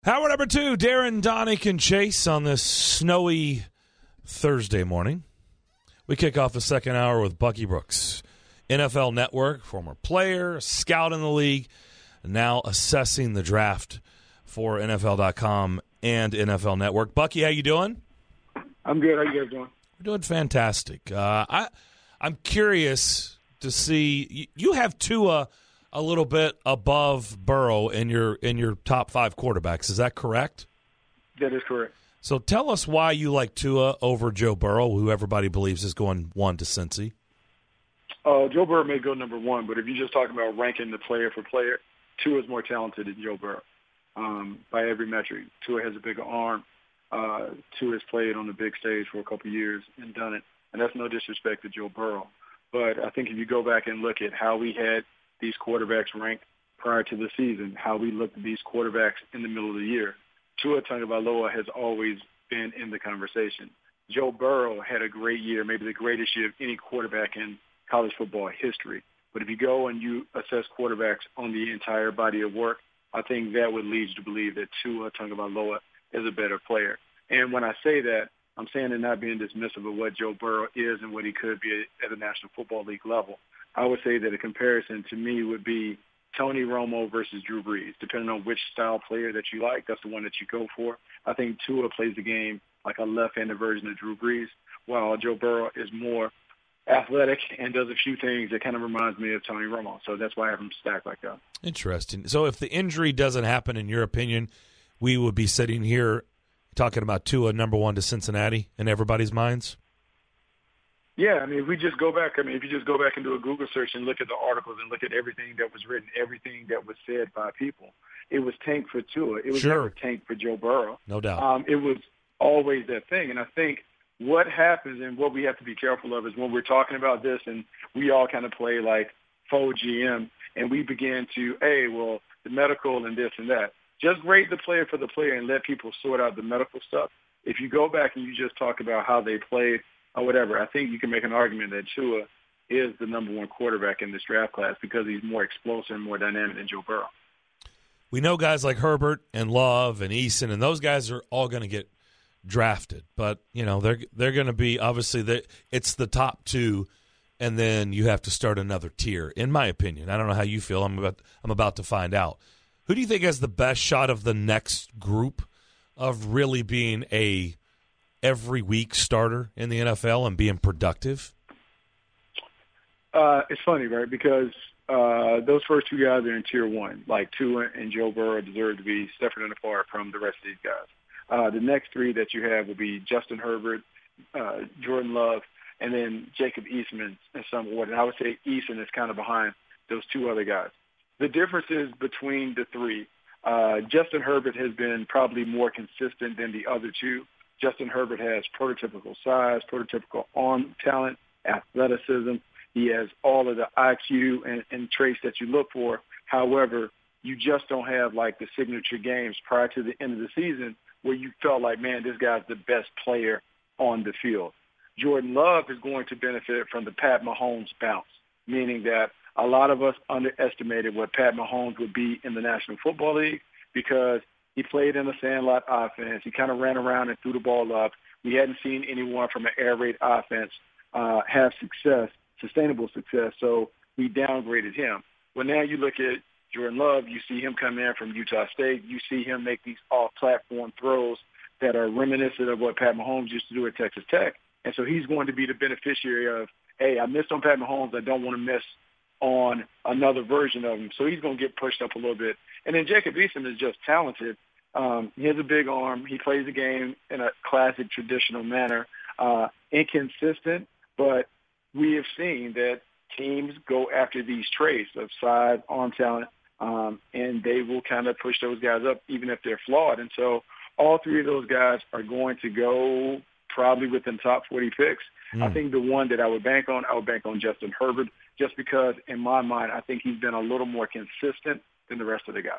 Hour number 2, Darren, Donick, and Chase on this snowy Thursday morning. We kick off the second hour with Bucky Brooks, NFL Network, former player, scout in the league, now assessing the draft for NFL.com and NFL Network. Bucky, how you doing? I'm good. How you guys doing? We're doing fantastic. I'm curious to see you have Tua a little bit above Burrow in your top 5 quarterbacks. Is that correct? That is correct. So tell us why you like Tua over Joe Burrow, who everybody believes is going 1 to Cincy. Joe Burrow may go number 1, but if you're just talking about ranking the player for player, Tua is more talented than Joe Burrow by every metric. Tua has a bigger arm. Tua has played on the big stage for a couple of years and done it, and that's no disrespect to Joe Burrow. But I think if you go back and look at how we had these quarterbacks ranked prior to the season, how we looked at these quarterbacks in the middle of the year, Tua Tagovailoa has always been in the conversation. Joe Burrow had a great year, maybe the greatest year of any quarterback in college football history. But if you go and you assess quarterbacks on the entire body of work, I think that would lead you to believe that Tua Tagovailoa is a better player. And when I say that, I'm saying it not being dismissive of what Joe Burrow is and what he could be at the National Football League level. I would say that a comparison to me would be Tony Romo versus Drew Brees. Depending on which style player that you like, that's the one that you go for. I think Tua plays the game like a left-handed version of Drew Brees, while Joe Burrow is more athletic and does a few things that kind of reminds me of Tony Romo. So that's why I have him stacked like that. Interesting. So if the injury doesn't happen, in your opinion, we would be sitting here talking about Tua number 1 to Cincinnati in everybody's minds? Yeah, I mean, if you just go back and do a Google search and look at the articles and look at everything that was written, everything that was said by people, it was tank for Tua. It was never tank for Joe Burrow. No doubt. It was always that thing. And I think what happens and what we have to be careful of is when we're talking about this and we all kind of play like faux GM and we begin to, the medical and this and that. Just grade the player for the player and let people sort out the medical stuff. If you go back and you just talk about how they played, or whatever, I think you can make an argument that Tua is the number 1 quarterback in this draft class because he's more explosive and more dynamic than Joe Burrow. We know guys like Herbert and Love and Eason, and those guys are all going to get drafted. But, you know, they're going to be, obviously, it's the top 2, and then you have to start another tier, in my opinion. I don't know how you feel. I'm about to find out. Who do you think has the best shot of the next group of really being a every week starter in the NFL and being productive? It's funny, right? Because those first 2 guys are in tier 1. Like Tua and Joe Burrow deserve to be separate and apart from the rest of these guys. The next 3 that you have will be Justin Herbert, Jordan Love, and then Jacob Eason in some order. And I would say Eason is kind of behind those 2 other guys. The difference is between the 3. Justin Herbert has been probably more consistent than the other 2. Justin Herbert has prototypical size, prototypical arm talent, athleticism. He has all of the IQ and traits that you look for. However, you just don't have like the signature games prior to the end of the season where you felt like, man, this guy's the best player on the field. Jordan Love is going to benefit from the Pat Mahomes bounce, meaning that a lot of us underestimated what Pat Mahomes would be in the National Football League because he played in a sandlot offense. He kind of ran around and threw the ball up. We hadn't seen anyone from an air raid offense have success, sustainable success, so we downgraded him. Well, now you look at Jordan Love, you see him come in from Utah State. You see him make these off-platform throws that are reminiscent of what Pat Mahomes used to do at Texas Tech. And so he's going to be the beneficiary of, hey, I missed on Pat Mahomes. I don't want to miss on another version of him. So he's going to get pushed up a little bit. And then Jacob Eason is just talented. He has a big arm. He plays the game in a classic, traditional manner. Inconsistent, but we have seen that teams go after these traits of size, arm talent, and they will kind of push those guys up even if they're flawed. And so all 3 of those guys are going to go probably within top 40 picks. I think the one that I would bank on Justin Herbert, just because in my mind I think he's been a little more consistent than the rest of the guys.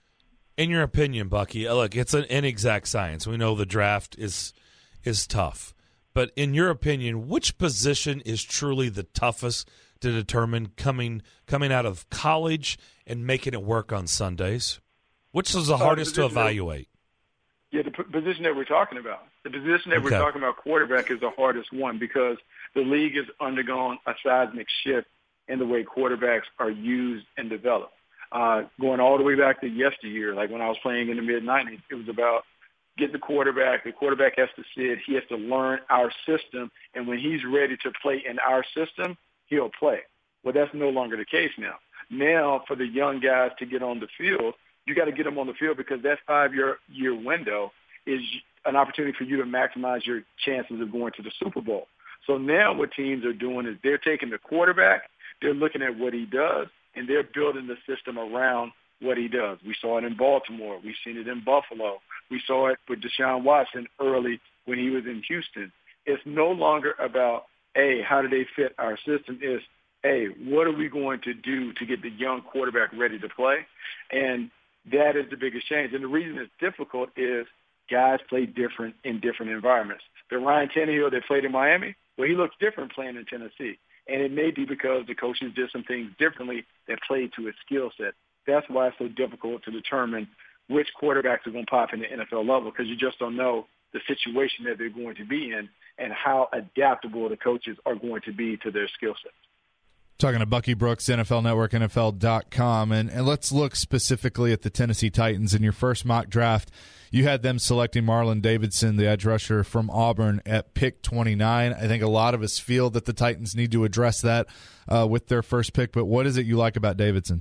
In your opinion, Bucky, look, it's an inexact science. We know the draft is tough. But in your opinion, which position is truly the toughest to determine coming out of college and making it work on Sundays? Which is the hardest to evaluate? Yeah, the position that we're talking about. The position that we're talking about, quarterback, is the hardest one because the league has undergone a seismic shift in the way quarterbacks are used and developed. Going all the way back to yesteryear, like when I was playing in the mid-'90s, it was about get the quarterback. The quarterback has to sit. He has to learn our system, and when he's ready to play in our system, he'll play. Well, that's no longer the case now. Now, for the young guys to get on the field, you got to get them on the field because that 5-year window is an opportunity for you to maximize your chances of going to the Super Bowl. So now what teams are doing is they're taking the quarterback, they're looking at what he does, and they're building the system around what he does. We saw it in Baltimore. We've seen it in Buffalo. We saw it with Deshaun Watson early when he was in Houston. It's no longer about, A, how do they fit our system? It's, A, what are we going to do to get the young quarterback ready to play? And that is the biggest change. And the reason it's difficult is guys play different in different environments. The Ryan Tannehill that played in Miami, well, he looks different playing in Tennessee. And it may be because the coaches did some things differently that played to his skill set. That's why it's so difficult to determine which quarterbacks are going to pop in the NFL level because you just don't know the situation that they're going to be in and how adaptable the coaches are going to be to their skill sets. Talking to Bucky Brooks, NFL Network, NFL.com, and let's look specifically at the Tennessee Titans. In your first mock draft, you had them selecting Marlon Davidson, the edge rusher from Auburn, at pick 29. I think a lot of us feel that the Titans need to address that with their first pick, but what is it you like about Davidson?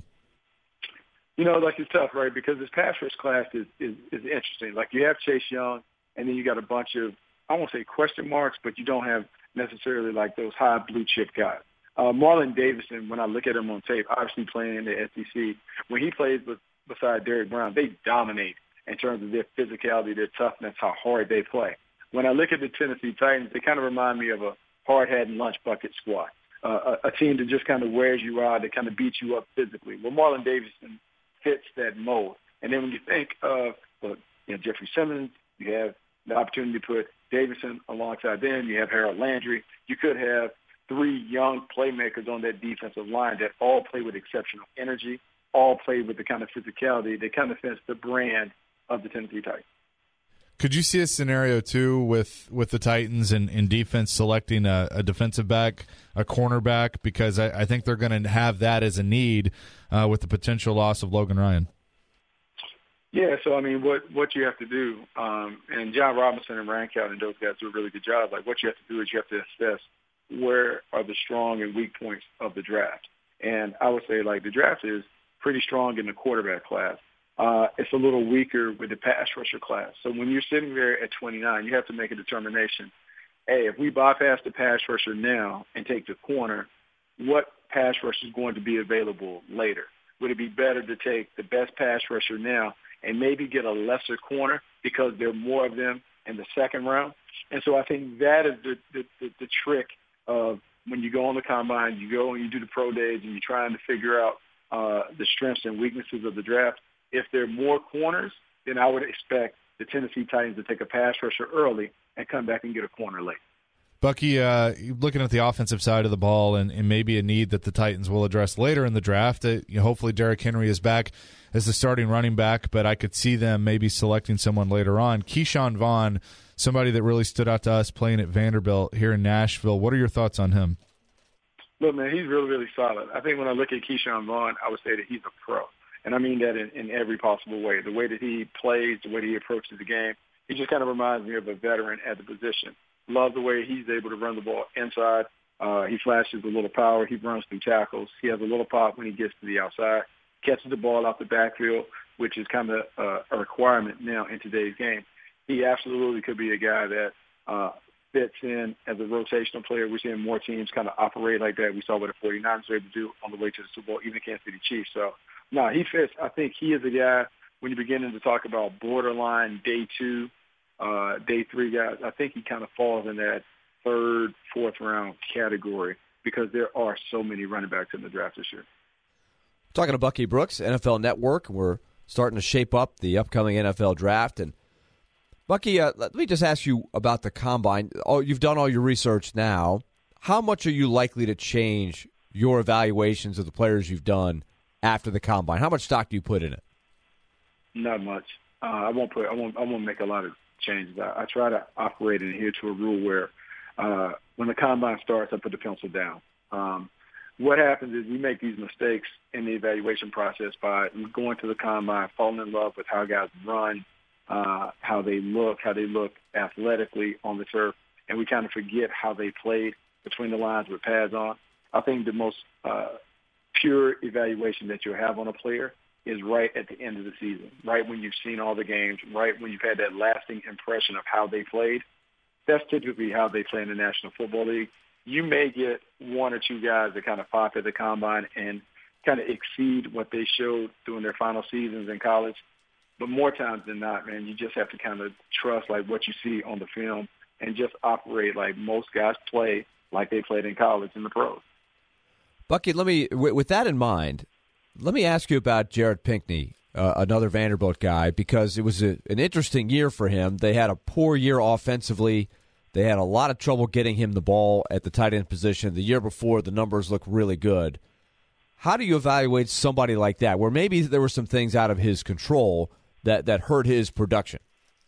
You know, like it's tough, right, because this pass rush class is interesting. Like you have Chase Young, and then you got a bunch of, I won't say question marks, but you don't have necessarily like those high blue chip guys. Marlon Davidson, when I look at him on tape, obviously playing in the SEC, when he plays beside Derrick Brown, they dominate in terms of their physicality, their toughness, how hard they play. When I look at the Tennessee Titans, they kind of remind me of a hard-hat and lunch bucket squad, a team that just kind of wears you out, that kind of beats you up physically. Well, Marlon Davidson fits that mold. And then when you think of Jeffrey Simmons, you have the opportunity to put Davidson alongside them. You have Harold Landry. You could have 3 young playmakers on that defensive line that all play with exceptional energy, all play with the kind of physicality that kind of fits the brand of the Tennessee Titans. Could you see a scenario, too, with the Titans and defense selecting a defensive back, a cornerback, because I think they're going to have that as a need with the potential loss of Logan Ryan? Yeah, so, I mean, what you have to do, and John Robinson and Ryan Cowden and those guys do a really good job. Like, what you have to do is you have to assess where are the strong and weak points of the draft. And I would say, like, the draft is pretty strong in the quarterback class. It's a little weaker with the pass rusher class. So when you're sitting there at 29, you have to make a determination. Hey, if we bypass the pass rusher now and take the corner, what pass rusher is going to be available later? Would it be better to take the best pass rusher now and maybe get a lesser corner because there are more of them in the second round? And so I think that is the trick of when you go on the combine, you go and you do the pro days and you're trying to figure out the strengths and weaknesses of the draft. If there are more corners, then I would expect the Tennessee Titans to take a pass rusher early and come back and get a corner late. Bucky, looking at the offensive side of the ball and maybe a need that the Titans will address later in the draft, hopefully Derrick Henry is back as the starting running back, but I could see them maybe selecting someone later on. Keyshawn Vaughn, somebody that really stood out to us playing at Vanderbilt here in Nashville. What are your thoughts on him? Look, man, he's really, really solid. I think when I look at Keyshawn Vaughn, I would say that he's a pro. And I mean that in every possible way. The way that he plays, the way that he approaches the game, he just kind of reminds me of a veteran at the position. Love the way he's able to run the ball inside. He flashes a little power. He runs through tackles. He has a little pop when he gets to the outside. Catches the ball out the backfield, which is kind of a requirement now in today's game. He absolutely could be a guy that fits in as a rotational player. We're seeing more teams kind of operate like that. We saw what the 49ers were able to do on the way to the Super Bowl, even the Kansas City Chiefs. So, no, he fits. I think he is a guy, when you're beginning to talk about borderline day 2, day 3 guys, I think he kind of falls in that 3rd, 4th round category because there are so many running backs in the draft this year. Talking to Bucky Brooks, NFL Network. We're starting to shape up the upcoming NFL draft. And Bucky, let me just ask you about the Combine. You've done all your research now. How much are you likely to change your evaluations of the players you've done after the Combine? How much stock do you put in it? Not much. I won't make a lot of changes. I try to operate and adhere to a rule where when the combine starts, I put the pencil down. What happens is we make these mistakes in the evaluation process by going to the combine, falling in love with how guys run, how they look athletically on the turf, and we kind of forget how they played between the lines with pads on. I think the most pure evaluation that you'll have on a player is right at the end of the season, right when you've seen all the games, right when you've had that lasting impression of how they played. That's typically how they play in the National Football League. You may get one or two guys that kind of pop at the combine and kind of exceed what they showed during their final seasons in college. But more times than not, man, you just have to kind of trust like what you see on the film and just operate like most guys play like they played in college in the pros. Bucky, with that in mind, let me ask you about Jared Pinkney, another Vanderbilt guy, because it was an interesting year for him. They had a poor year offensively. They had a lot of trouble getting him the ball at the tight end position. The year before, the numbers looked really good. How do you evaluate somebody like that, where maybe there were some things out of his control that hurt his production?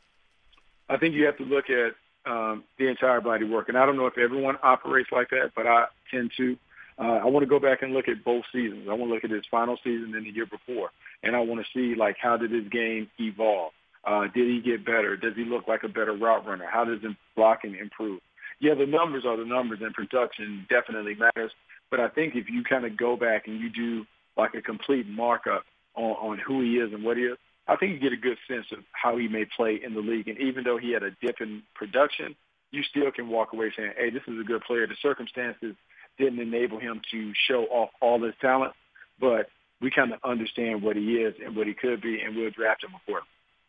I think you have to look at the entire body work. And I don't know if everyone operates like that, but I tend to. I want to go back and look at both seasons. I want to look at his final season and the year before. And I want to see, like, how did his game evolve? Did he get better? Does he look like a better route runner? How does his blocking improve? Yeah, the numbers are the numbers, and production definitely matters. But I think if you kind of go back and you do, like, a complete markup on who he is and what he is, I think you get a good sense of how he may play in the league. And even though he had a dip in production, you still can walk away saying, hey, this is a good player. The circumstances didn't enable him to show off all his talent, but we kind of understand what he is and what he could be, and we'll draft him accordingly.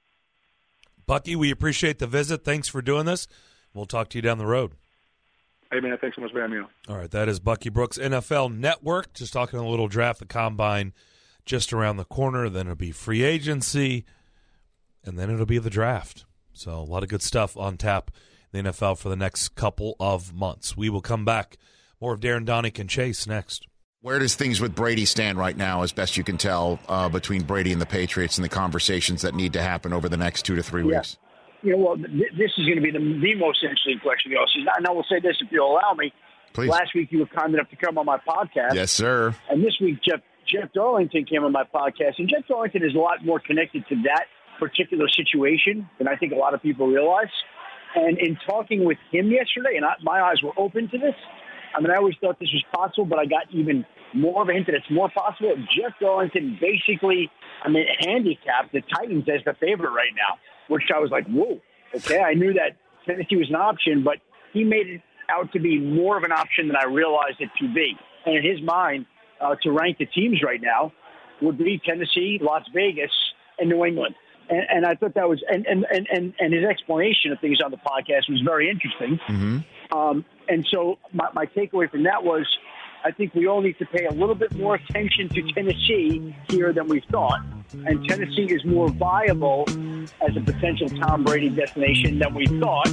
Bucky, we appreciate the visit. Thanks for doing this. We'll talk to you down the road. Hey, man, thanks so much for having me on. All right, that is Bucky Brooks, NFL Network. Just talking a little draft, the combine just around the corner. Then it'll be free agency, and then it'll be the draft. So a lot of good stuff on tap in the NFL for the next couple of months. We will come back. More of Darren Donick and Chase next. Where does things with Brady stand right now, as best you can tell, between Brady and the Patriots and the conversations that need to happen over the next 2 to 3 weeks? Yeah, well, this is going to be the most interesting question of the offseason. And I will say this, if you'll allow me. Please. Last week you were kind enough to come on my podcast. Yes, sir. And this week Jeff Darlington came on my podcast. And Jeff Darlington is a lot more connected to that particular situation than I think a lot of people realize. And in talking with him yesterday, and my eyes were open to this, I mean, I always thought this was possible, but I got even more of a hint that it's more possible. Jeff Darlington basically, handicapped the Titans as the favorite right now, which I was like, whoa, okay. I knew that Tennessee was an option, but he made it out to be more of an option than I realized it to be. And in his mind, to rank the teams right now would be Tennessee, Las Vegas, and New England. And I thought that was, and his explanation of things on the podcast was very interesting. Mm-hmm. And so my takeaway from that was, I think we all need to pay a little bit more attention to Tennessee here than we thought. And Tennessee is more viable as a potential Tom Brady destination than we thought.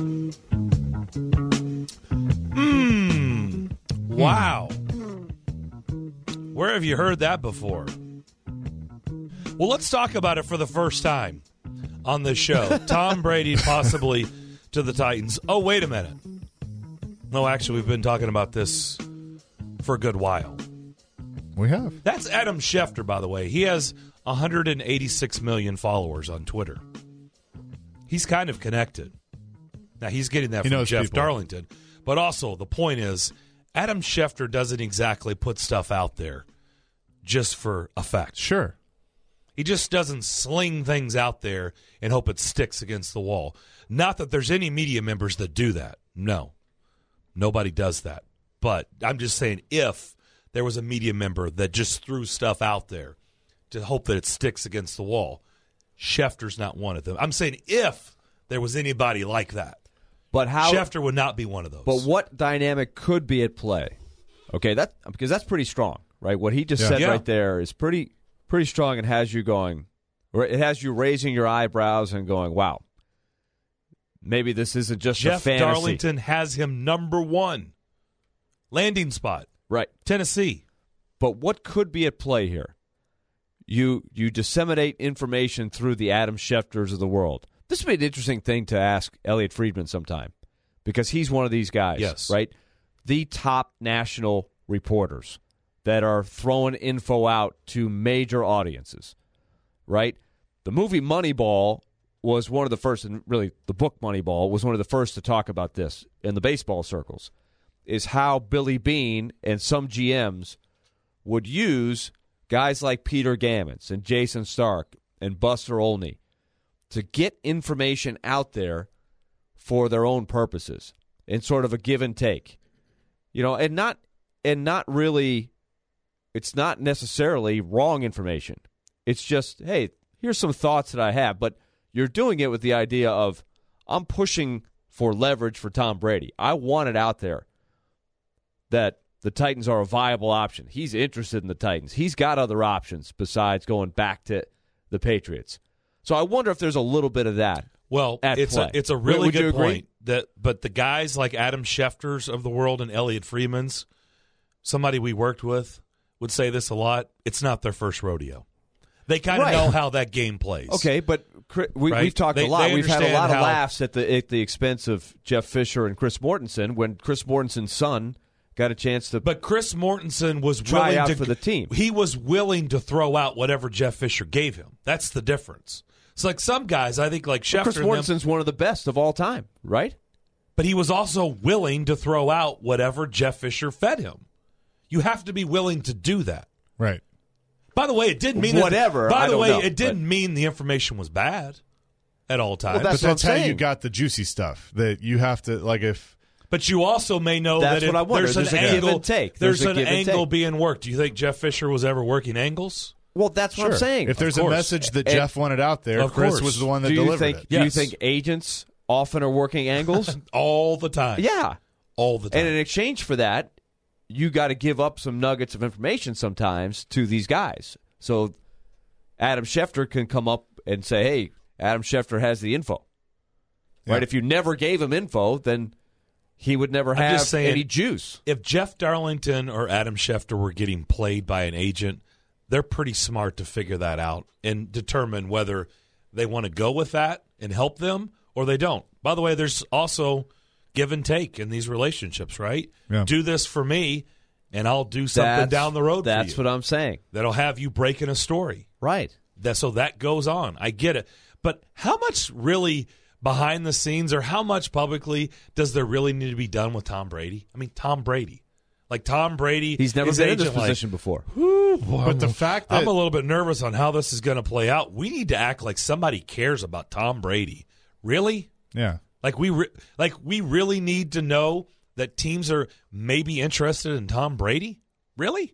Wow. Where have you heard that before? Well, let's talk about it for the first time on this show. Tom Brady possibly to the Titans. Oh, wait a minute. No, actually, we've been talking about this for a good while. We have. That's Adam Schefter, by the way. He has 186 million followers on Twitter. He's kind of connected. Now, he's getting that from Jeff Darlington. But also, the point is, Adam Schefter doesn't exactly put stuff out there just for effect. Sure. He just doesn't sling things out there and hope it sticks against the wall. Not that there's any media members that do that. No. Nobody does that. But I'm just saying, if there was a media member that just threw stuff out there to hope that it sticks against the wall, Schefter's not one of them. I'm saying if there was anybody like that, but Schefter would not be one of those. But what dynamic could be at play? Okay, because that's pretty strong, right? What he just said right there is pretty strong and has you going, or it has you raising your eyebrows and going, wow, maybe this isn't just a fantasy. Jeff Darlington has him number one. Landing spot. Right. Tennessee. But what could be at play here? You disseminate information through the Adam Schefters of the world. This would be an interesting thing to ask Elliot Friedman sometime, because he's one of these guys, yes, right? The top national reporters that are throwing info out to major audiences, right? The movie Moneyball was one of the first, and really the book Moneyball was one of the first to talk about this in the baseball circles, is how Billy Beane and some GMs would use guys like Peter Gammons and Jason Stark and Buster Olney to get information out there for their own purposes in sort of a give and take. And not really, it's not necessarily wrong information. It's just, hey, here's some thoughts that I have, but you're doing it with the idea of, I'm pushing for leverage for Tom Brady. I want it out there that the Titans are a viable option. He's interested in the Titans. He's got other options besides going back to the Patriots. So I wonder if there's a little bit of that. Well, it's a really good point. But the guys like Adam Schefters of the world and Elliot Friedman's, somebody we worked with, would say this a lot. It's not their first rodeo. They kind of know how that game plays. Okay, but we've talked a lot. We've had a lot of laughs at the expense of Jeff Fisher and Chris Mortensen when Chris Mortensen's son got a chance to. But Chris Mortensen was try willing out to, for the team. He was willing to throw out whatever Jeff Fisher gave him. That's the difference. It's like some guys, I think, like Schefter. Chris Mortensen's one of the best of all time, right? But he was also willing to throw out whatever Jeff Fisher fed him. You have to be willing to do that. Right. By the way, it didn't mean whatever. It didn't mean the information was bad at all times. Well, that's how you got the juicy stuff that you have to But you also may know that's that what I wonder. there's an a angle. Give and take. There's an angle being worked. Do you think Jeff Fisher was ever working angles? Well, that's what I'm saying. If there's a message that Jeff wanted out there, Chris was the one that delivered it. Do you think agents often are working angles? All the time. Yeah. All the time. And in exchange for that, you got to give up some nuggets of information sometimes to these guys. So Adam Schefter can come up and say, hey, Adam Schefter has the info. Yeah. Right? If you never gave him info, then he would never have any juice. If Jeff Darlington or Adam Schefter were getting played by an agent, they're pretty smart to figure that out and determine whether they want to go with that and help them or they don't. By the way, there's also give and take in these relationships, right? Yeah. Do this for me, and I'll do something down the road for you. That's what I'm saying. That'll have you breaking a story. Right. So that goes on. I get it. But how much really behind the scenes or how much publicly does there really need to be done with Tom Brady? I mean, Tom Brady. Like Tom Brady. He's never been in this position before. But the fact that I'm a little bit nervous on how this is going to play out. We need to act like somebody cares about Tom Brady. Really? Yeah. Like we really need to know that teams are maybe interested in Tom Brady? Really?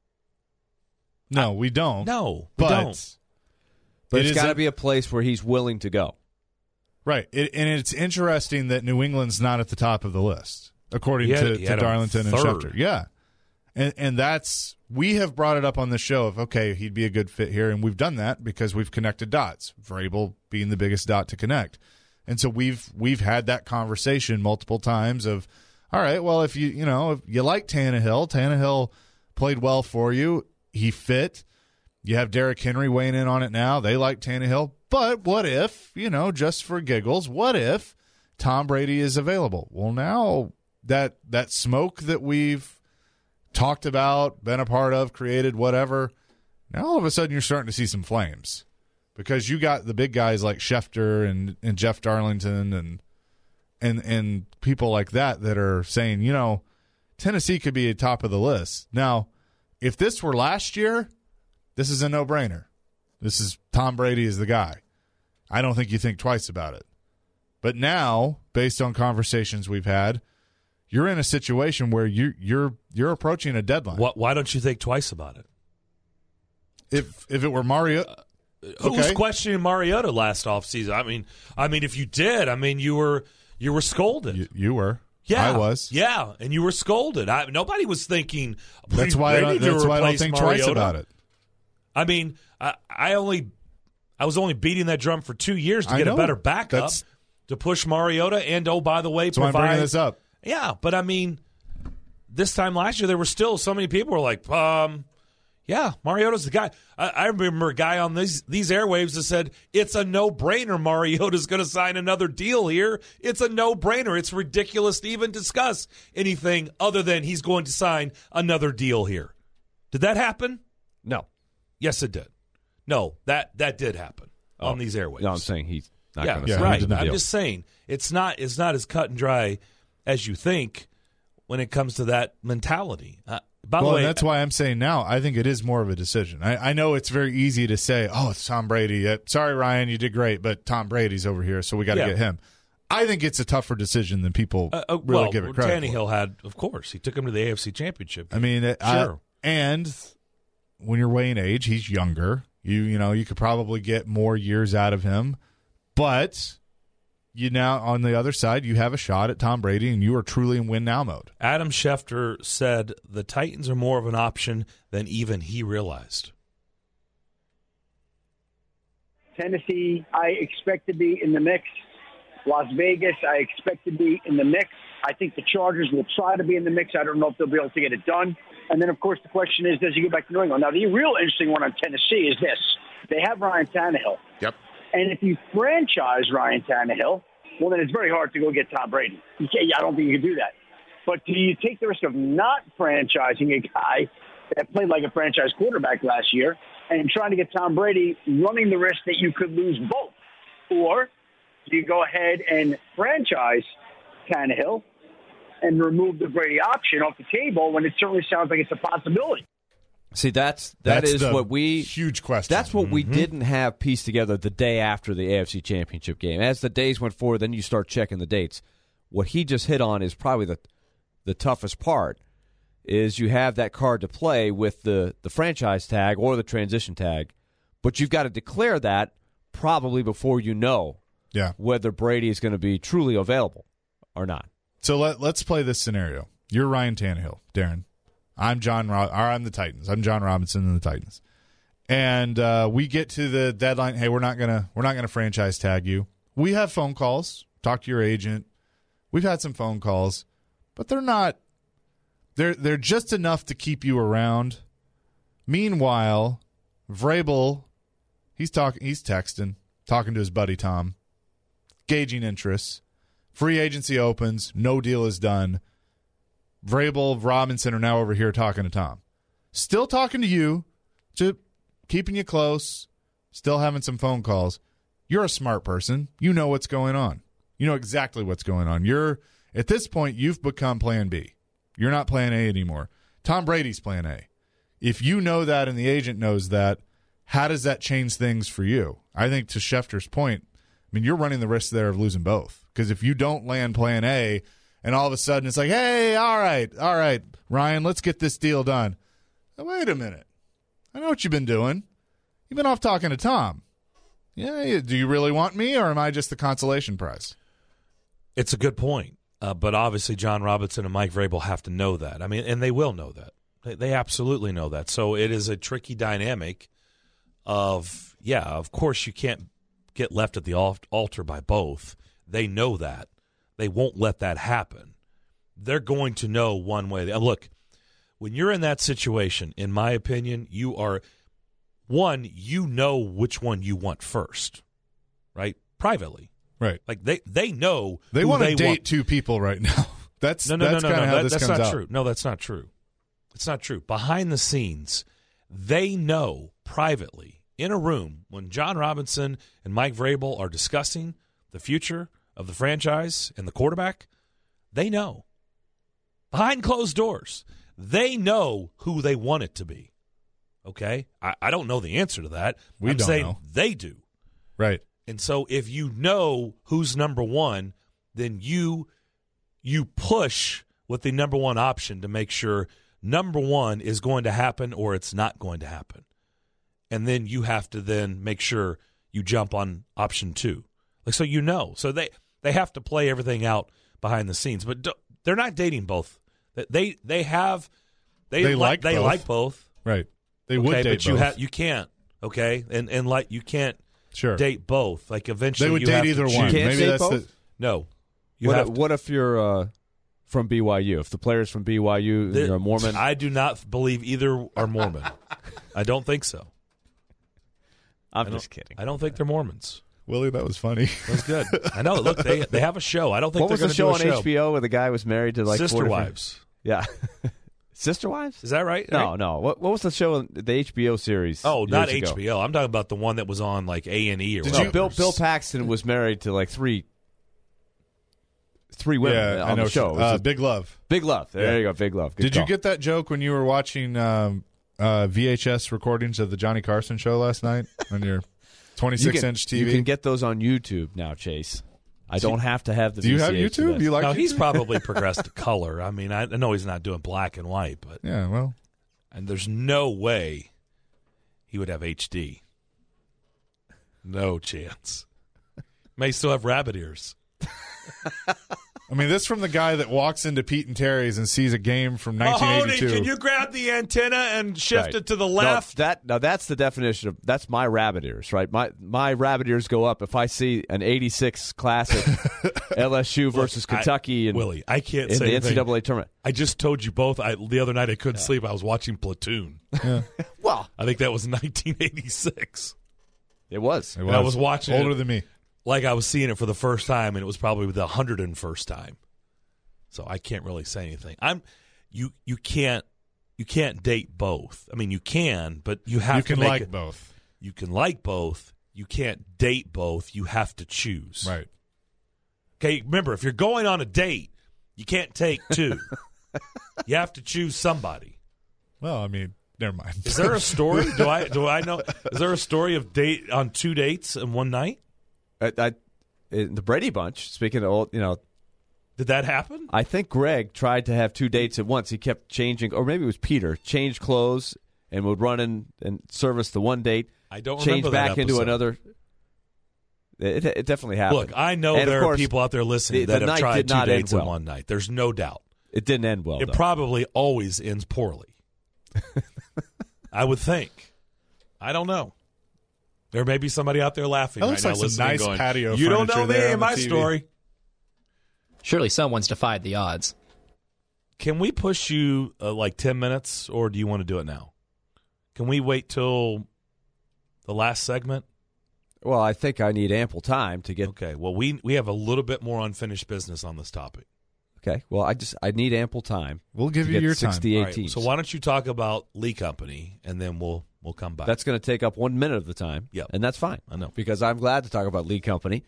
No, we don't. No, we don't. But it's got to be a place where he's willing to go. Right. And it's interesting that New England's not at the top of the list, according to Darlington and Schefter. Yeah. And that's – we have brought it up on the show of, okay, he'd be a good fit here, and we've done that because we've connected dots, Vrabel being the biggest dot to connect. And so we've had that conversation multiple times of, all right, well, if you like Tannehill played well for you, he fit. You have Derrick Henry weighing in on it now. They like Tannehill. But what if, just for giggles, what if Tom Brady is available? Well, now that smoke that we've talked about, been a part of, created, whatever, now all of a sudden you're starting to see some flames because you got the big guys like Schefter and Jeff Darlington and people like that are saying, Tennessee could be at top of the list. Now, if this were last year, this is a no-brainer. This is Tom Brady is the guy. I don't think you think twice about it. But now, based on conversations we've had, you're in a situation where you're approaching a deadline. Why don't you think twice about it? If it were Mariota, who was questioning Mariota last offseason? I mean, if you did, you were scolded. You were. Yeah, I was. Yeah, and you were scolded. Nobody was thinking. That's why I don't think twice about it. I mean, I was only beating that drum for 2 years to get a better backup to push Mariota, and by the way, so I'm bringing this up. Yeah, but this time last year there were still so many people who were like, Yeah, Mariota's the guy. I remember a guy on these airwaves that said, it's a no-brainer Mariota's going to sign another deal here. It's a no-brainer. It's ridiculous to even discuss anything other than he's going to sign another deal here. Did that happen? No. Yes, it did. No, that did happen on these airwaves. No, I'm saying he's not going to yeah, sign right. the I'm deal. just saying it's not as cut and dry as you think when it comes to that mentality. By the way, that's why I'm saying now I think it is more of a decision. I know it's very easy to say, oh, it's Tom Brady. Sorry, Ryan, you did great, but Tom Brady's over here, so we got to get him. I think it's a tougher decision than people really give it credit Tannehill for. had, of course. He took him to the AFC Championship. I mean, sure. And when you're weighing age, he's younger. You could probably get more years out of him, but you now on the other side, you have a shot at Tom Brady, and you are truly in win now mode. Adam Schefter said the Titans are more of an option than even he realized. Tennessee, I expect to be in the mix. Las Vegas, I expect to be in the mix. I think the Chargers will try to be in the mix. I don't know if they'll be able to get it done. And then, of course, the question is, does he go back to New England? Now, the real interesting one on Tennessee is this. They have Ryan Tannehill. Yep. And if you franchise Ryan Tannehill, well, then it's very hard to go get Tom Brady. I don't think you can do that. But do you take the risk of not franchising a guy that played like a franchise quarterback last year and trying to get Tom Brady, running the risk that you could lose both? Or do you go ahead and franchise Tannehill and remove the Brady option off the table when it certainly sounds like it's a possibility? See, that's what we huge question. That's what we didn't have pieced together the day after the AFC Championship game. As the days went forward, then you start checking the dates. What he just hit on is probably the toughest part. Is you have that card to play with the franchise tag or the transition tag, but you've got to declare that probably before you know whether Brady is going to be truly available or not. So let's play this scenario. You're Ryan Tannehill, Darren. I'm the Titans. I'm John Robinson and the Titans. And we get to the deadline. Hey, we're not gonna franchise tag you. We have phone calls. Talk to your agent. We've had some phone calls, but they're not. They're just enough to keep you around. Meanwhile, Vrabel, he's texting, talking to his buddy Tom, gauging interests. Free agency opens. No deal is done. Vrabel, Robinson are now over here talking to Tom. Still talking to you, just keeping you close, still having some phone calls. You're a smart person. You know what's going on. You know exactly what's going on. At this point, you've become plan B. You're not plan A anymore. Tom Brady's plan A. If you know that and the agent knows that, how does that change things for you? I think to Schefter's point, you're running the risk there of losing both. Because if you don't land plan A, and all of a sudden it's like, hey, all right, Ryan, let's get this deal done. Now, wait a minute. I know what you've been doing. You've been off talking to Tom. Yeah, do you really want me, or am I just the consolation prize? It's a good point. But obviously John Robinson and Mike Vrabel have to know that. And they will know that. They absolutely know that. So it is a tricky dynamic of course you can't get left at the altar by both. They know that. They won't let that happen. They're going to know one way. Look, when you're in that situation, in my opinion, you know which one you want first, right? Privately. Right. Like they know they want to date two people right now. That's kind of how this comes out. That's not true. No, that's not true. It's not true. Behind the scenes, they know privately in a room when John Robinson and Mike Vrabel are discussing the future of the franchise and the quarterback, they know. Behind closed doors, they know who they want it to be. Okay? I don't know the answer to that. I'm saying know. They do. Right. And so if you know who's number one, then you push with the number one option to make sure number one is going to happen or it's not going to happen. And then you have to then make sure you jump on option two. So So they have to play everything out behind the scenes. But they're not dating both. They like both. Right. They would date but both. You can't. Okay? And you can't sure. date both. Like eventually they would you date have either to one. You can't Maybe date that's both? No. What if you're from BYU? If the player's from BYU and you're a Mormon? I do not believe either are Mormon. I don't think so. I'm just kidding. I don't think they're Mormons. Willie, that was funny. That was good. I know. Look, they have a show. I don't think What they're was the going to show do a on HBO where the guy was married to like Sister 4 Wives. Yeah. Sister Wives? Is that right? No. What was the show, the HBO series? Oh, not years ago? HBO. I'm talking about the one that was on like A&E or Did whatever. No, Bill Paxton was married to like three women Yeah, I on know. the show. It was Big Love. Big Love. There you go, Big Love. Good Did you call. get that joke when you were watching VHS recordings of the Johnny Carson show last night on your 26-inch TV? You can get those on YouTube now, Chase. I don't have to have the Do you have VCH for YouTube? this. Do you like Now, YouTube? he's probably progressed to color. I mean, I know he's not doing black and white, but Yeah, well. and there's no way he would have HD. No chance. May still have rabbit ears. I mean, this from the guy that walks into Pete and Terry's and sees a game from Mahoney, 1982. can you grab the antenna and shift Right. it to the No, left? that's the definition of that's my rabbit ears, right? My rabbit ears go up if I see an '86 classic LSU versus Kentucky and Willie, I can't in say the anything. NCAA tournament. I just told you both. The other night I couldn't sleep. I was watching Platoon. Well, I think that was 1986. it was. And I was watching older it than me. like I was seeing it for the first time, and it was probably the 101st time. So I can't really say anything. You can't date both. I mean, you can, but you have You to can make like it. both. You can like both. You can't date both. You have to choose. Right. Okay, remember, if you're going on a date, you can't take two. You have to choose somebody. Well, I mean, never mind. Is there a story? Do I know? Is there a story of date on 2 dates in one night? In the Brady Bunch, speaking of old, Did that happen? I think Greg tried to have 2 dates at once. He kept changing, or maybe it was Peter, changed clothes and would run in and service the one date. I don't change remember back that into episode. another. It definitely happened. Look, I know And of there are course, people out there listening the that have night tried did 2 not end dates in well. one night. There's no doubt. It didn't end well. It though. probably always ends poorly. I would think. I don't know. There may be somebody out there laughing That right looks now, like some listening, nice going, patio "You don't know furniture me there on and the my TV." story." Surely someone's defied the odds. Can we push you like 10 minutes, or do you want to do it now? Can we wait till the last segment? Well, I think I need ample time to get. Okay. Well, we have a little bit more unfinished business on this topic. Okay. Well, I need ample time. We'll give to you get your time. 68 All right, teams. so why don't you talk about Lee Company, and then we'll come back. That's going to take up 1 minute of the time. Yep. And that's fine. I know. Because I'm glad to talk about Lee Company.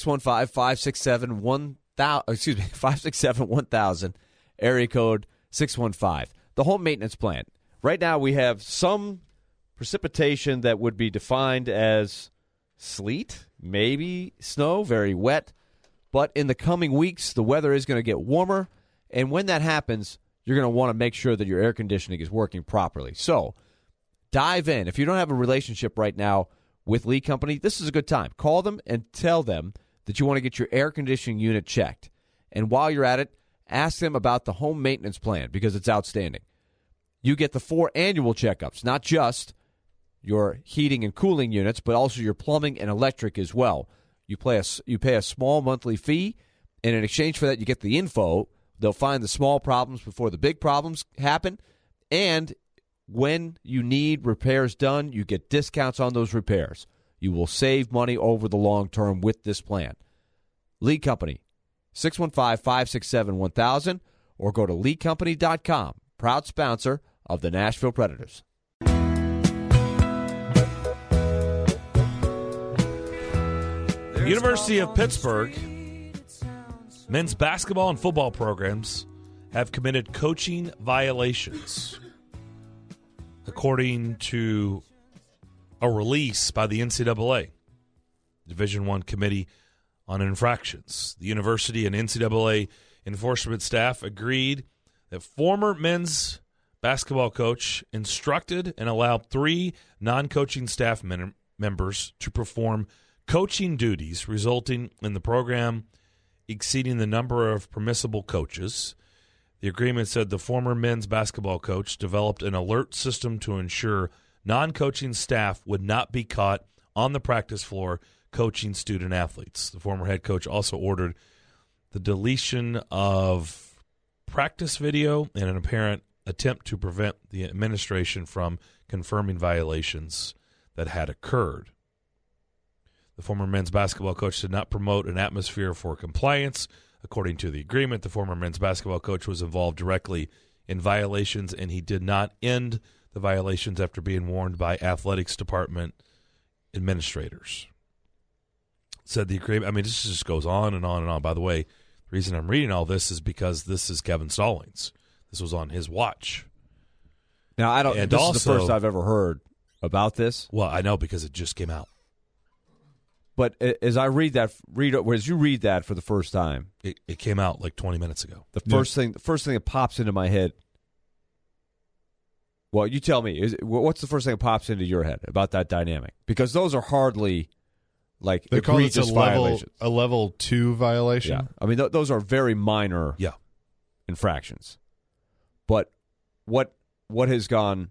567-1000, area code 615. The home maintenance plan. Right now we have some precipitation that would be defined as sleet, maybe snow, very wet. But in the coming weeks, the weather is going to get warmer. And when that happens, you're going to want to make sure that your air conditioning is working properly. So dive in. If you don't have a relationship right now with Lee Company, this is a good time. Call them and tell them that you want to get your air conditioning unit checked. And while you're at it, ask them about the home maintenance plan because it's outstanding. You get the 4 annual checkups, not just your heating and cooling units, but also your plumbing and electric as well. You pay a small monthly fee, and in exchange for that, you get the info. They'll find the small problems before the big problems happen, and when you need repairs done, you get discounts on those repairs. You will save money over the long term with this plan. Lee Company, 615-567-1000, or go to leecompany.com, proud sponsor of the Nashville Predators. University of Pittsburgh men's basketball and football programs have committed coaching violations, according to a release by the NCAA, Division I Committee on Infractions. The university and NCAA enforcement staff agreed that former men's basketball coach instructed and allowed 3 non-coaching staff members to perform coaching duties, resulting in the program exceeding the number of permissible coaches. The agreement said the former men's basketball coach developed an alert system to ensure non-coaching staff would not be caught on the practice floor coaching student athletes. The former head coach also ordered the deletion of practice video and an apparent attempt to prevent the administration from confirming violations that had occurred. The former men's basketball coach did not promote an atmosphere for compliance. According to the agreement, the former men's basketball coach was involved directly in violations, and he did not end the violations after being warned by athletics department administrators. Said the agreement. I mean, this just goes on and on and on. By the way, the reason I'm reading all this is because this is Kevin Stallings. This was on his watch. Now, I don't. And this also, is the first I've ever heard about this. Well, I know because it just came out. But as I read that, as you read that for the first time, It came out like 20 minutes ago. the first thing that pops into my head. Well, you tell me. What's the first thing that pops into your head about that dynamic? Because those are hardly like They call it egregious violations. a level 2 violation. Yeah, I mean those are very minor infractions. But what has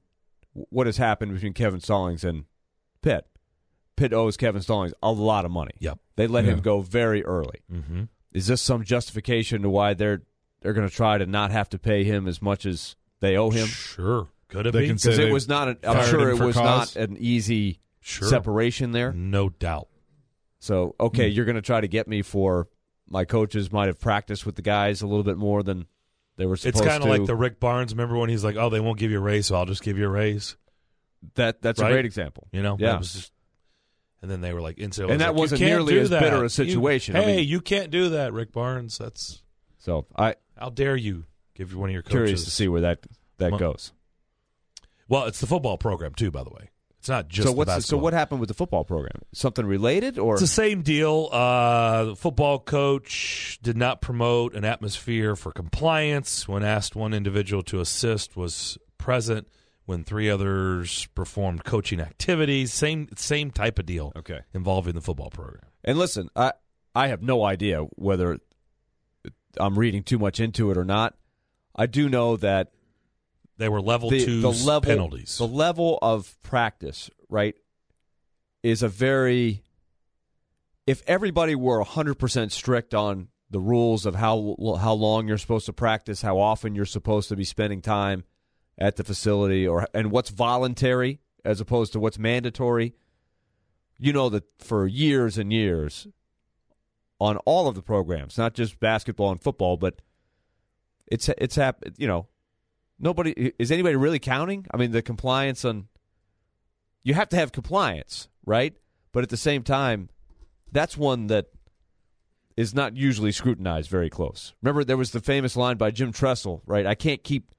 happened between Kevin Stallings and Pitt? Pitt owes Kevin Stallings a lot of money. Yep. They let him go very early. Mm-hmm. Is this some justification to why they're going to try to not have to pay him as much as they owe him? Sure. Could have They been. can say Because it they was not. I'm fired sure him it for was cause. not an easy Sure. separation there. No doubt. So okay, you're going to try to get me for my coaches might have practiced with the guys a little bit more than they were supposed It's to. kind of like the Rick Barnes. Remember when he's like, "Oh, they won't give you a raise, so I'll just give you a raise." That's right? a great example. You know, Yeah. It was just, and then they were like, And that wasn't "You can't nearly do as that. bitter a situation. I Hey, mean- you can't do that, Rick Barnes. That's So how dare you give one of your coaches. curious to see where that Well, goes. Well, it's the football program too, by the way. It's not just So the basketball. what happened with the football program? Something related or It's the same deal. The football coach did not promote an atmosphere for compliance. When asked, one individual to assist was present when 3 others performed coaching activities. Same type of deal. Okay. Involving the football program. And listen, I have no idea whether I'm reading too much into it or not. I do know that They were level 2 penalties. The level of practice, right, is a very. If everybody were 100% strict on the rules of how long you're supposed to practice, how often you're supposed to be spending time at the facility, and what's voluntary as opposed to what's mandatory, you know that for years and years, on all of the programs, not just basketball and football, but it's happened. You know. Nobody is anybody really counting? I mean, the compliance on you have to have compliance, right? But at the same time, that's one that is not usually scrutinized very close. Remember, there was the famous line by Jim Tressel, right? I can't keep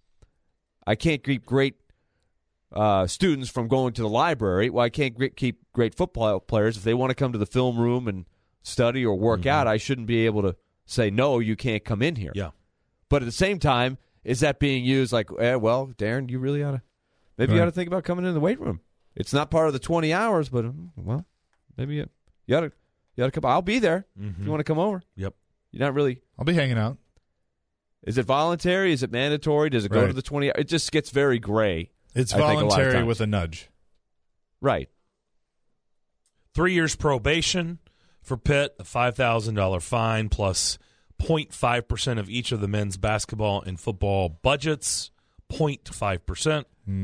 great students from going to the library. Well, I can't keep great football players if they want to come to the film room and study or work out. I shouldn't be able to say no, you can't come in here. Yeah, but at the same time. Is that being used like, well, Darren, you really ought to, maybe you ought to think about coming in the weight room. It's not part of the 20 hours, but, well, maybe you ought to come. I'll be there if you want to come over. Yep. You're not really. I'll be hanging out. Is it voluntary? Is it mandatory? Does it go to the 20 hours? It just gets very gray. It's I think, a lot of voluntary times. with a nudge. Right. 3 years probation for Pitt, a $5,000 fine plus 0.5% of each of the men's basketball and football budgets. 0.5%.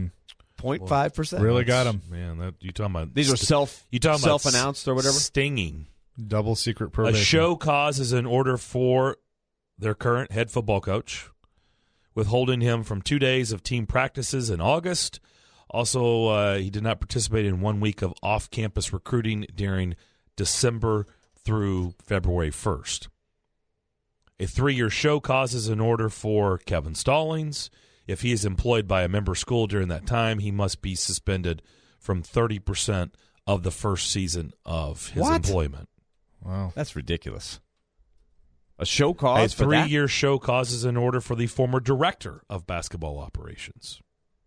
0.5%. Really got him. Man, that you talking about? These are self-announced or whatever. Stinging. Double secret probation. A show cause is in order for their current head football coach, withholding him from 2 days of team practices in August. Also, he did not participate in 1 week of off-campus recruiting during December through February 1st. A 3-year show cause is in order for Kevin Stallings. If he is employed by a member school during that time, he must be suspended from 30% of the first season of his employment. Wow. That's ridiculous. A show cause A for that? 3-year show cause is in order for the former director of basketball operations.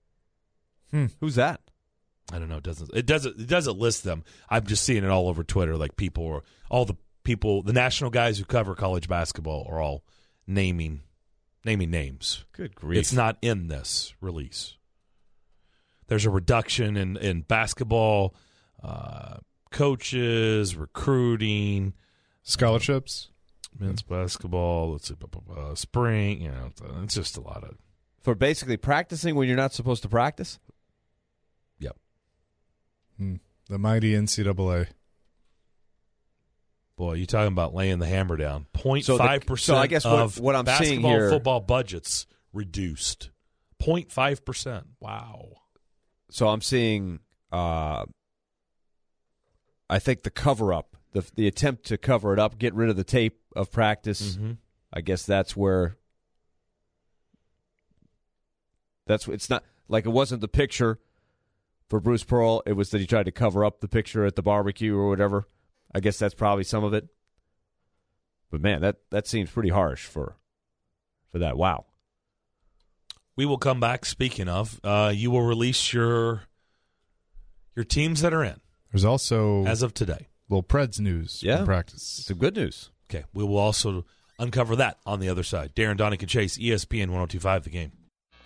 Who's that? I don't know. It doesn't list them. I'm just seeing it all over Twitter. Like the national guys who cover college basketball are all naming names. Good grief. It's not in this release. There's a reduction in basketball, coaches, recruiting, scholarships, men's basketball. Let's see, spring. It's just a lot of. For basically practicing when you're not supposed to practice? Yep. The mighty NCAA. Boy, you talking about laying the hammer down. 0.5% so I guess what I'm seeing basketball here, football budgets reduced. 0.5%. Wow. So I'm seeing, I think the cover-up, the attempt to cover it up, get rid of the tape of practice, I guess that's where it's not like it wasn't the picture for Bruce Pearl. It was that he tried to cover up the picture at the barbecue or whatever. I guess that's probably some of it. But, man, that seems pretty harsh for that. Wow. We will come back. Speaking of, you will release your teams that are in. There's also, as of today, little Preds news from practice. Some good news. Okay, we will also uncover that on the other side. Darren Donick and Chase, ESPN 102.5 The Game.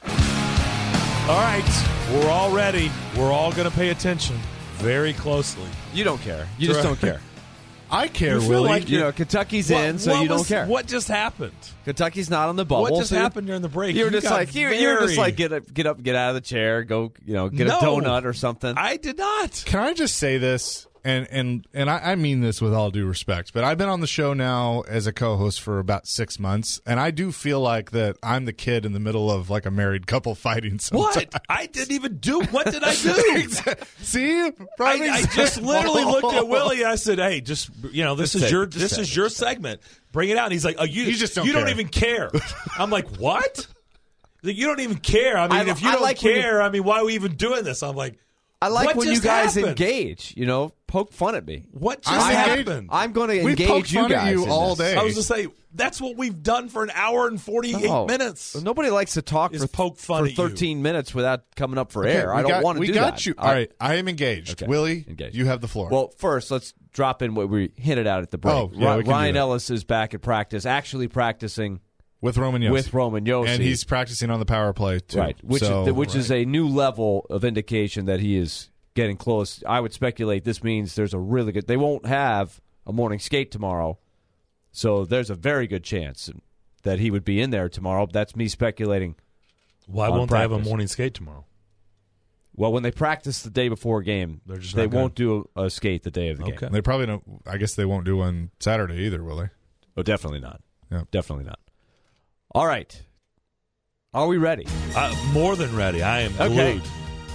All right, we're all ready. We're all going to pay attention very closely. You don't care. You just don't care. I care, You feel Willie. like Kentucky's in, so you don't care. What just happened? Kentucky's not on the bubble. What just happened during the break? You're just like get up, get out of the chair, go, get a donut or something. I did not. Can I just say this? And I mean this with all due respect, but I've been on the show now as a co-host for about 6 months, and I do feel like that I'm the kid in the middle of like a married couple fighting sometimes. What? I didn't even do. What did I do? See, I just literally looked at Willie. And I said, "Hey, this is your segment. Bring it out." And he's like, "Oh, you just don't you care. don't even care." I'm like, "What? Like, you don't even care? I mean, if you don't care, I mean, why are we even doing this?" I'm like, I like what when you just guys happened? Engage. Poke fun at me. What just happened? I'm going to We engage poked you fun guys at you in all this. day. I was to say that's what we've done for an hour and 48 minutes. Nobody likes to talk Is for poke fun at you. 13 minutes without coming up for air. I don't want to do that. We got you. All right, I am engaged. Okay. Willie, Engaged. you have the floor. Well, first, let's drop in what we hinted at the break. Oh, yeah, we can do Ryan that. Ellis is back at practice, actually practicing with Roman Yossi. And he's practicing on the power play, too. Right, which is a new level of indication that he is getting close. I would speculate this means there's a really good – they won't have a morning skate tomorrow, so there's a very good chance that he would be in there tomorrow. That's me speculating. Why won't they have a morning skate tomorrow? Well, when they practice the day before a game, they won't do a skate the day of the game. They probably don't – I guess they won't do one Saturday either, will they? Oh, definitely not. Yeah. Definitely not. All right. Are we ready? More than ready. I am glued.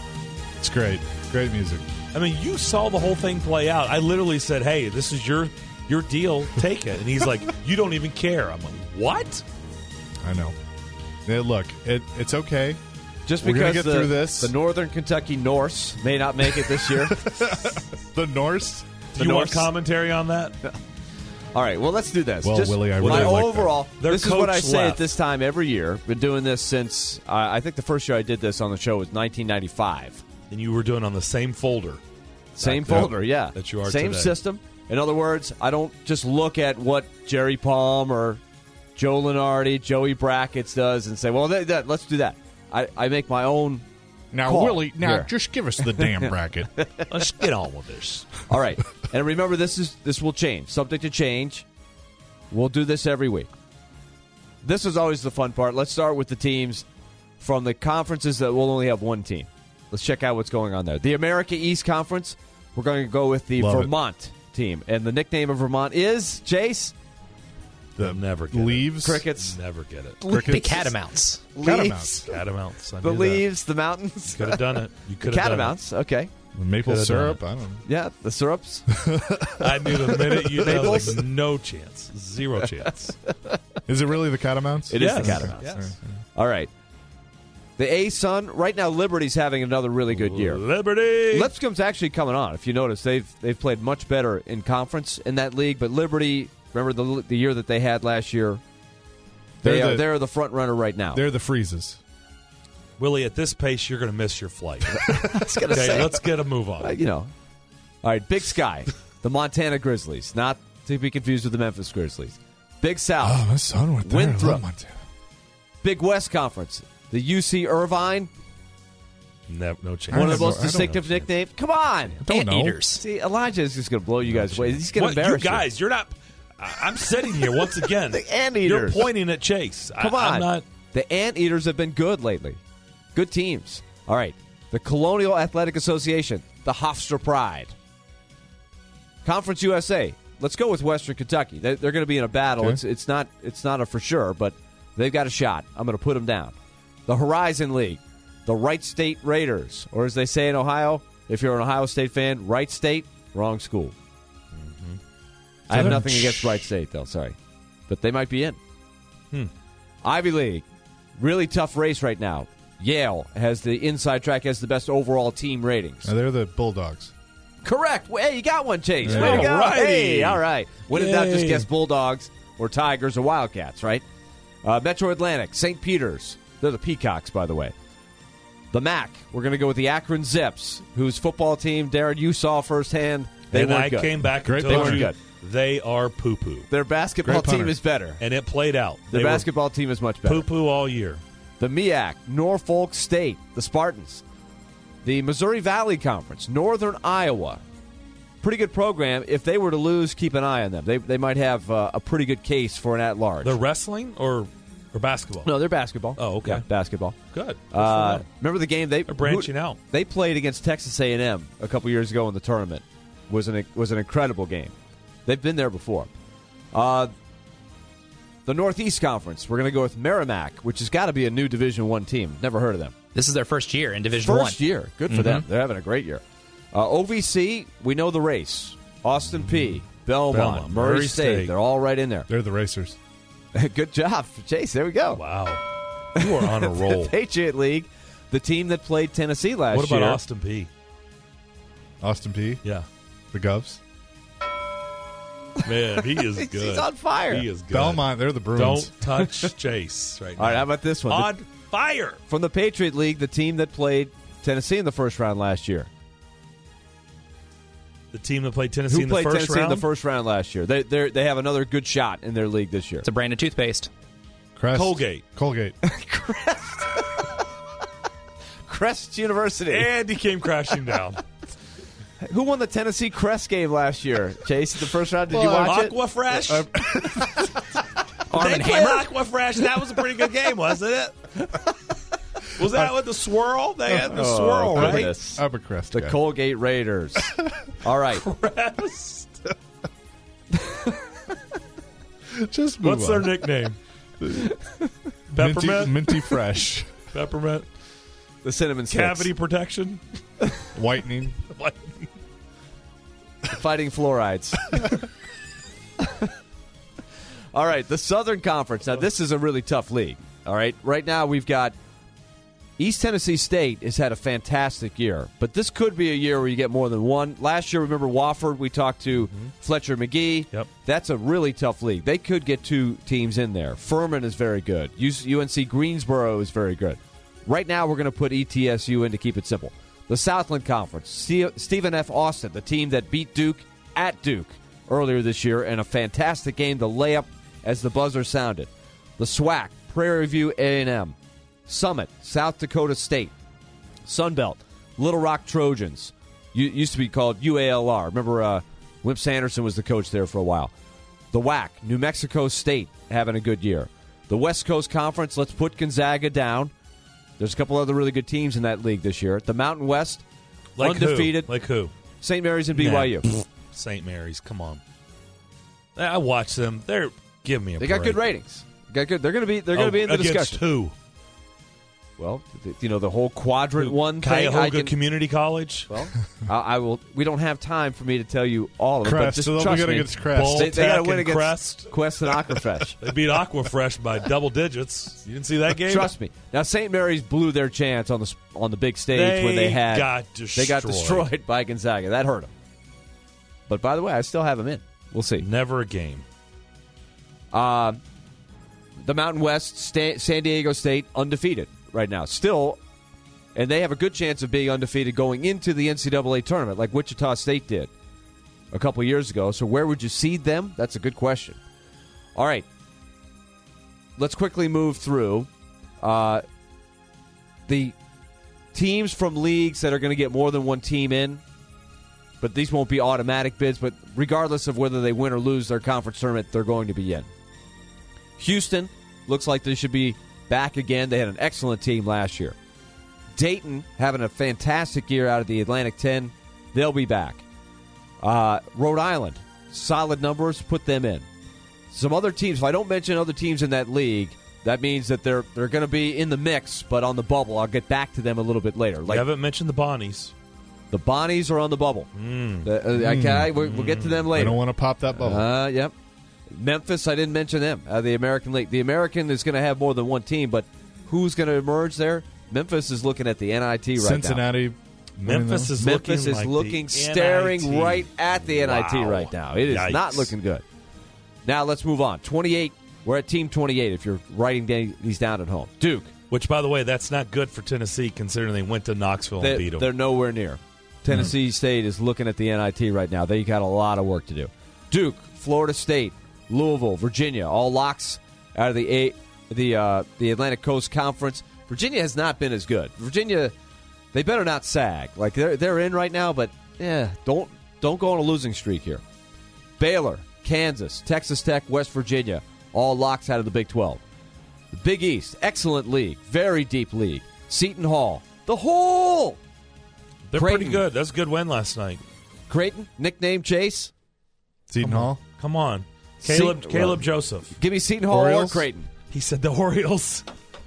It's great. Great music. I mean, you saw the whole thing play out. I literally said, "Hey, this is your deal. Take it." And he's like, "You don't even care." I'm like, "What?" I know. Yeah, look, it's okay. Just We're gonna because get through this. The Northern Kentucky Norse may not make it this year. The Norse? Do you want commentary on that? All right, well, let's do this. Well, Willie, I really my like overall, that. this is what I say at this time every year. Been doing this since, I think the first year I did this on the show was 1995. And you were doing on the same folder. Same folder, yeah. That you are Same today. system. In other words, I don't just look at what Jerry Palm or Joe Lunardi, Joey Brackets does and say, well, let's do that. I make my own Now, call Willie, here. just give us the damn bracket. Let's get on with this. All right. And remember, this will change. Subject to change. We'll do this every week. This is always the fun part. Let's start with the teams from the conferences that will only have one team. Let's check out what's going on there. The America East Conference, we're going to go with the Vermont team. And the nickname of Vermont is, Chase? They'll never get Leaves. it. Crickets. Never get it. The Catamounts. Catamounts. Catamounts. I The knew leaves, the mountains. Could have done it. You The could have done Catamounts, okay. Maple Could've syrup. done I don't know. Yeah, the syrups. it. I knew the minute you know, Maples? like, no chance. Zero chance. Is it really the Catamounts? It is the Catamounts. Yes. All right. The A-Sun, right now Liberty's having another really good year. Liberty. Lipscomb's actually coming on. If you notice, they've played much better in conference in that league. But Liberty, remember the year that they had last year? They're the front runner right now. They're the freezes. Willie, at this pace, you're going to miss your flight. I was gonna Okay, say, let's get a move on. All right, Big Sky, the Montana Grizzlies, not to be confused with the Memphis Grizzlies. Big South, Oh, my son went there. Winthrop. I love Montana. Big West Conference, the UC Irvine, No chance. one of the know. most I don't distinctive nicknames. Come on, Don't know. Anteaters. see, Elijah is just going to blow you guys away. He's going to What, you embarrass guys, you're not. I'm sitting here once again. The Anteaters. You're pointing at Chase. Come on. I'm not. The Anteaters have been good lately. Good teams. All right. The Colonial Athletic Association, the Hofstra Pride. Conference USA. Let's go with Western Kentucky. They're going to be in a battle. Okay. It's not a for sure, but they've got a shot. I'm going to put them down. The Horizon League, the Wright State Raiders, or as they say in Ohio, if you're an Ohio State fan, Wright State, wrong school. I have nothing against Wright State, though. Sorry. But they might be in. Ivy League. Really tough race right now. Yale has the inside track, has the best overall team ratings. Now, they're the Bulldogs. Correct. Hey, you got one, Chase. Yeah. Way to go. All righty. Hey, all right. When in doubt, just Yay. guess Bulldogs or Tigers or Wildcats, right? Metro Atlantic, St. Peter's. They're the Peacocks, by the way. The MAC. We're going to go with the Akron Zips, whose football team, Darren, you saw firsthand. They and weren't I good. came back Great and told punter. you Good. they are poo-poo. Their basketball Great team punter. is better. And it played out. Their They were basketball team is much better. poo-poo all year. The MEAC, Norfolk State, the Spartans. The Missouri Valley Conference, Northern Iowa. Pretty good program. If they were to lose, keep an eye on them. They might have a pretty good case for an at-large. They're wrestling or basketball? No, they're basketball. Oh, okay. Yeah, basketball. Good. Good for them. Remember the game They're branching out. They played against Texas A&M a couple years ago in the tournament. Was an incredible game. They've been there before. The Northeast Conference. We're going to go with Merrimack, which has got to be a new Division I team. Never heard of them. This is their first year in Division One. First year. Good for them. They're having a great year. OVC, we know the race. Austin P, Belmont, Murray State. They're all right in there. They're the Racers. Good job, Chase. There we go. Wow. You are on a roll. The Patriot League, the team that played Tennessee last What about year. Austin P? Austin P, Yeah. the Govs. Man, he is good. He's on fire. He is good. Belmont, they're the Bruins. Don't touch Chase right now. All right, how about this one? On fire. From the Patriot League, the team that played Tennessee in the first round last year. The team that played Tennessee Who in the played first Tennessee round? in the first round last year? They have another good shot in their league this year. It's a brand of toothpaste. Crest. Colgate. Crest University. And he came crashing down. Who won the Tennessee Crest game last year? Chase, the first round. Did you watch it? Aquafresh. Arm They and played Hammer. Aquafresh. That was a pretty good game, wasn't it? Was that with the swirl? They had the swirl, right? Goodness. I'm a Crest The guy. Colgate Raiders. All right. Just move What's their on. nickname? Peppermint? Minty fresh. Peppermint? The Cinnamon Sticks. Cavity protection? Whitening. Fighting fluorides. All right, the Southern Conference. Now, this is a really tough league. All right, right now we've got East Tennessee State has had a fantastic year, but this could be a year where you get more than one. Last year, remember Wofford? We talked to Fletcher McGee. Yep. That's a really tough league. They could get two teams in there. Furman is very good. UNC Greensboro is very good. Right now, we're going to put ETSU in to keep it simple. The Southland Conference, Stephen F. Austin, the team that beat Duke at Duke earlier this year in a fantastic game, the layup as the buzzer sounded. The SWAC, Prairie View A&M. Summit, South Dakota State. Sunbelt, Little Rock Trojans. Used to be called UALR. Remember, Wimp Sanderson was the coach there for a while. The WAC, New Mexico State, having a good year. The West Coast Conference, let's put Gonzaga down. There's a couple other really good teams in that league this year. The Mountain West, Like undefeated. Who? Like who? St. Mary's and BYU. Nah. St. Mary's, come on. I watch them. They're give me a They break. got good ratings. Got good. They're going to be. They're going to be in the against discussion. Who? Well, the whole quadrant one thing. Cuyahoga Community College. Well, I will. We don't have time for me to tell you all of it. Crest. But just So they'll trust be good me. against Crest. Bull They got to Tech win and against Quest and Aquafresh. They beat Aquafresh by double digits. You didn't see that game? Trust me. Now St. Mary's blew their chance on the big stage They when they got destroyed by Gonzaga. That hurt them. But by the way, I still have them in. We'll see. Never a game. The Mountain West, San Diego State, undefeated right now. Still, and they have a good chance of being undefeated going into the NCAA tournament, like Wichita State did a couple years ago. So where would you seed them? That's a good question. All right. Let's quickly move through the teams from leagues that are going to get more than one team in. But these won't be automatic bids. But regardless of whether they win or lose their conference tournament, they're going to be in. Houston looks like they should be back again. They had an excellent team last year. Dayton having a fantastic year out of the Atlantic 10. They'll be back. Rhode Island, solid numbers, put them in. Some other teams, if I don't mention other teams in that league, that means that they're going to be in the mix, but on the bubble. I'll get back to them a little bit later. You haven't mentioned the Bonnies. The Bonnies are on the bubble. We'll get to them later. I don't want to pop that bubble. Yep. Memphis, I didn't mention them. The American League. The American is going to have more than one team, but who's going to emerge there? Memphis is looking at the NIT right Cincinnati. now. Memphis is looking, staring NIT. right at the NIT Wow. right now. It is not looking good. Now let's move on. 28. We're at Team 28 if you're writing these down at home. Duke. Which, by the way, that's not good for Tennessee considering they went to Knoxville and beat them. They're nowhere near. Tennessee State is looking at the NIT right now. They got a lot of work to do. Duke, Florida State, Louisville, Virginia, all locks out of the Atlantic Coast Conference. Virginia has not been as good. Virginia, they better not sag. Like they're in right now, but don't go on a losing streak here. Baylor, Kansas, Texas Tech, West Virginia, all locks out of the Big 12. The Big East, excellent league, very deep league. Seton Hall, the whole. They're Creighton. pretty good. That was a good win last night. Creighton, nickname Chase. Seton Hall. Come on. Caleb Joseph. Give me Seton Hall Orioles? or Creighton. He said the Orioles.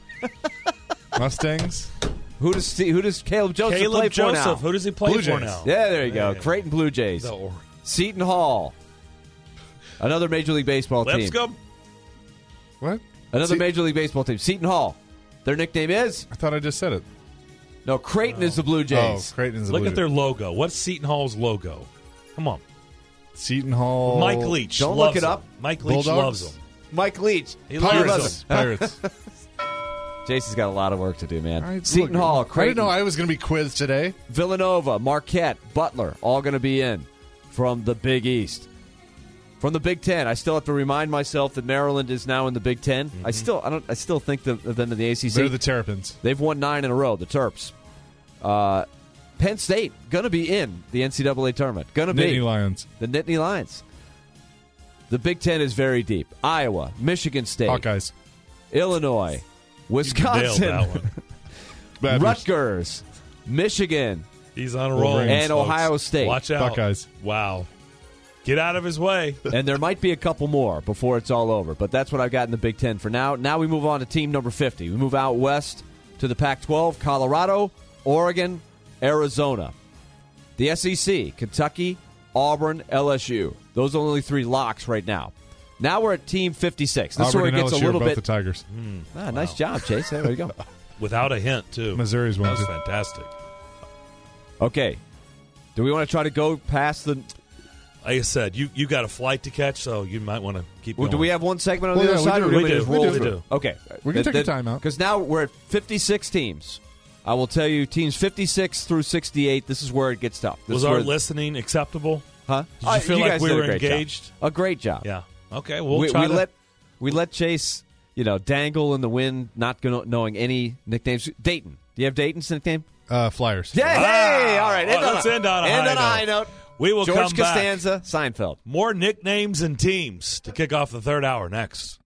Mustangs. Who does Caleb Joseph play Caleb for Joseph. now? Who does he play Blue for Jays. now? Yeah, there you go. Yeah. Creighton Blue Jays. The Orioles. Seton Hall. Another Major League Baseball team. Lipscomb. What? Another Major League Baseball team. Seton Hall. Their nickname is? I thought I just said it. No, Creighton is the Blue Oh, Jays. Creighton's the Look Blue at their logo. What's Seton Hall's logo? Come on. Seton Hall. Mike Leach. don't loves look it up. him. Mike Leach Bulldogs? loves him. Mike Leach. He Pirates. loves him. Pirates. Jason's got a lot of work to do, man. All right, Seton look, Hall, I didn't Creighton, know I was going to be quizzed today. Villanova, Marquette, Butler, all going to be in from the Big East. From the Big Ten, I still have to remind myself that Maryland is now in the Big Ten. Mm-hmm. I still think of them in the ACC. They're the Terrapins. They've won 9 in a row, the Terps. Penn State, going to be in the NCAA tournament. Going to be. Nittany Lions. The Nittany Lions. The Big Ten is very deep. Iowa, Michigan State, Hawkeyes. Illinois, Nailed Wisconsin, that one. Badgers. Rutgers, Michigan, He's on a roll. Wolverines, and folks. Ohio State. Watch out. Buckeyes. Wow. Get out of his way. And there might be a couple more before it's all over, but that's what I've got in the Big Ten for now. Now we move on to team number 50. We move out west to the Pac-12, Colorado, Oregon, Arizona. The SEC, Kentucky, Auburn, LSU. Those are only 3 locks right now. Now we're at team 56. This is Auburn where it and gets LSU a are little both bit. the Tigers. Nice job, Chase. There we go. Without a hint, too. Missouri's That one, was too. fantastic. Okay. Do we want to try to go past the... Like I said, you got a flight to catch, so you might want to keep Well, going. do we have one segment on Well, the yeah, other we side? do. Or We do we do. just roll We through? do. Okay. We can take a timeout. Because now we're at 56 teams. I will tell you, teams 56 through 68, this is where it gets tough. This Was is our where, listening acceptable? Huh? Did you feel you like guys we did a were great job. engaged? A great job. Yeah. Okay, we'll try to... We let Chase, dangle in the wind, not knowing any nicknames. Dayton. Do you have Dayton's nickname? Flyers. Yeah, hey, all right. Let's end on a high note. We will George come back. Costanza, Seinfeld. More nicknames and teams to kick off the third hour next.